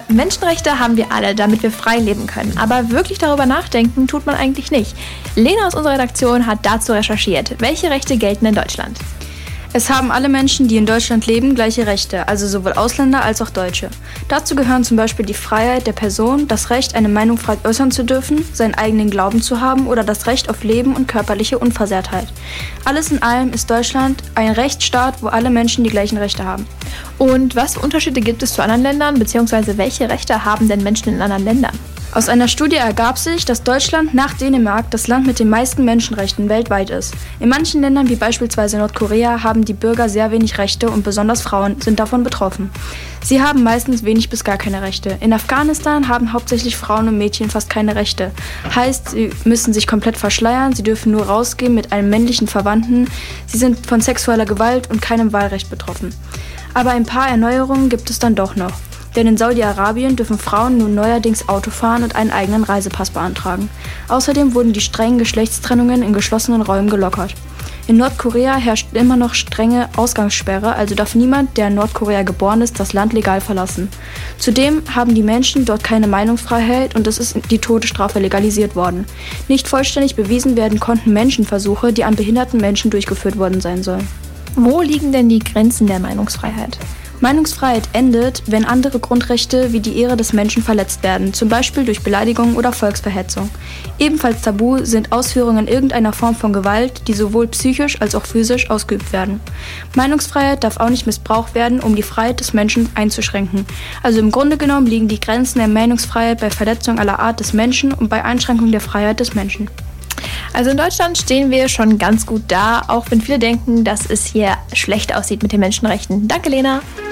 Menschenrechte haben wir alle, damit wir frei leben können. Aber wirklich darüber nachdenken tut man eigentlich nicht. Lena aus unserer Redaktion hat dazu recherchiert. Welche Rechte gelten in Deutschland? Es haben alle Menschen, die in Deutschland leben, gleiche Rechte, also sowohl Ausländer als auch Deutsche. Dazu gehören zum Beispiel die Freiheit der Person, das Recht, eine Meinung frei äußern zu dürfen, seinen eigenen Glauben zu haben oder das Recht auf Leben und körperliche Unversehrtheit. Alles in allem ist Deutschland ein Rechtsstaat, wo alle Menschen die gleichen Rechte haben. Und was für Unterschiede gibt es zu anderen Ländern, beziehungsweise welche Rechte haben denn Menschen in anderen Ländern? Aus einer Studie ergab sich, dass Deutschland nach Dänemark das Land mit den meisten Menschenrechten weltweit ist. In manchen Ländern, wie beispielsweise Nordkorea, haben die Bürger sehr wenig Rechte und besonders Frauen sind davon betroffen. Sie haben meistens wenig bis gar keine Rechte. In Afghanistan haben hauptsächlich Frauen und Mädchen fast keine Rechte. Heißt, sie müssen sich komplett verschleiern, sie dürfen nur rausgehen mit einem männlichen Verwandten, sie sind von sexueller Gewalt und keinem Wahlrecht betroffen. Aber ein paar Erneuerungen gibt es dann doch noch. Denn in Saudi-Arabien dürfen Frauen nun neuerdings Auto fahren und einen eigenen Reisepass beantragen. Außerdem wurden die strengen Geschlechtstrennungen in geschlossenen Räumen gelockert. In Nordkorea herrscht immer noch strenge Ausgangssperre, also darf niemand, der in Nordkorea geboren ist, das Land legal verlassen. Zudem haben die Menschen dort keine Meinungsfreiheit und es ist die Todesstrafe legalisiert worden. Nicht vollständig bewiesen werden konnten Menschenversuche, die an behinderten Menschen durchgeführt worden sein sollen. Wo liegen denn die Grenzen der Meinungsfreiheit? Meinungsfreiheit endet, wenn andere Grundrechte wie die Ehre des Menschen verletzt werden, zum Beispiel durch Beleidigung oder Volksverhetzung. Ebenfalls tabu sind Ausführungen irgendeiner Form von Gewalt, die sowohl psychisch als auch physisch ausgeübt werden. Meinungsfreiheit darf auch nicht missbraucht werden, um die Freiheit des Menschen einzuschränken. Also im Grunde genommen liegen die Grenzen der Meinungsfreiheit bei Verletzung aller Art des Menschen und bei Einschränkung der Freiheit des Menschen. Also in Deutschland stehen wir schon ganz gut da, auch wenn viele denken, dass es hier schlecht aussieht mit den Menschenrechten. Danke, Lena.